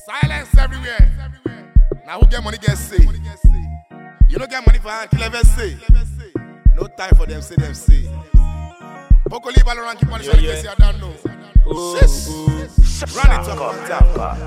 Silence everywhere. Now who get money get say. You don't get money for hand, kill ever say. No time for them, say them say. Boko leave all around, keep on the show, say I don't know. Run it up on top.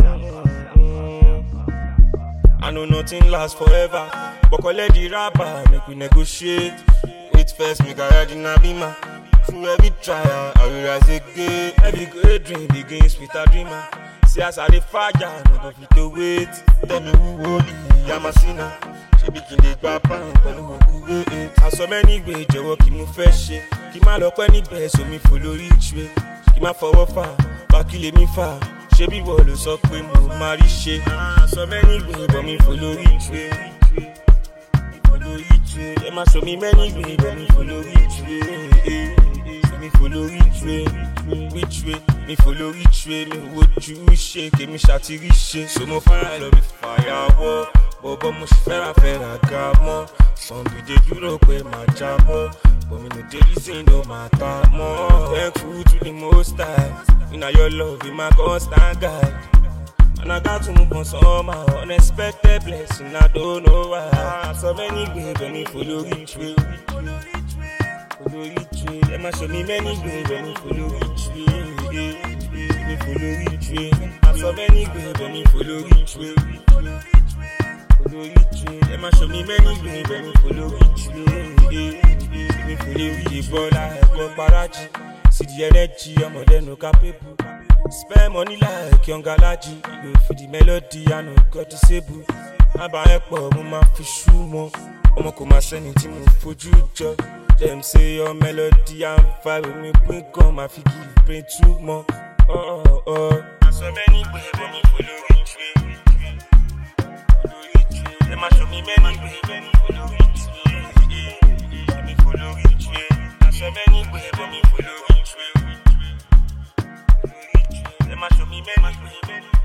I know nothing lasts forever. Boko let the rapper make we negotiate. Wait first, make I ride in a beamer. Through every trial, I will rise again. Every great dream begins with a dreamer. See as I dey fire, no go fit to wait. Tell me who holy, I'm a sinner. She begin the grappa, pẹ̀lú òkú wait. I so many ways, jọ̀wọ́ kí mo fẹ́ ṣe. Kí má lọ pẹ́ níbẹ̀, so mi follow reach way. Kí má fọwọ́ fà, wá kí lè mi fà. Ṣé bí wọ́n ló sọ pé mo máa rí ṣe? I so many ways, but mi follow reach way. Follow reach way. Ẹ má show me many ways, but mi follow reach way. Me follow which way, me follow which way, me would you shake, me shati riche. So mo fire love me fire, but mo fera gamo. Some be the Europe where my job, but me no daily say no matter more. Thankful to the most high, in your love, in my constant guide. And I got to move on somehow, unexpected blessing, I don't know why. So many ways, but me follow which way. Follow each way, let me show me many ways when me follow each way. Me follow each way, I saw many ways when me follow each way. Follow each way, let me show me many ways when me follow each way. Me follow each way, I go paraji. See the energy, I'm more than no capable. Spend money like young galaji. You feel the melody, I know got to say boo. I'm buying for my fish more. I'm come my send it for you, job. Them say your melody and vibe with me bring come my figure bring too more. I so many ways when me follow each way. Follow each way. Them a show me many ways when me follow each way. Me follow each way. I so many ways when me follow each way. Follow each way. Them a show me many ways.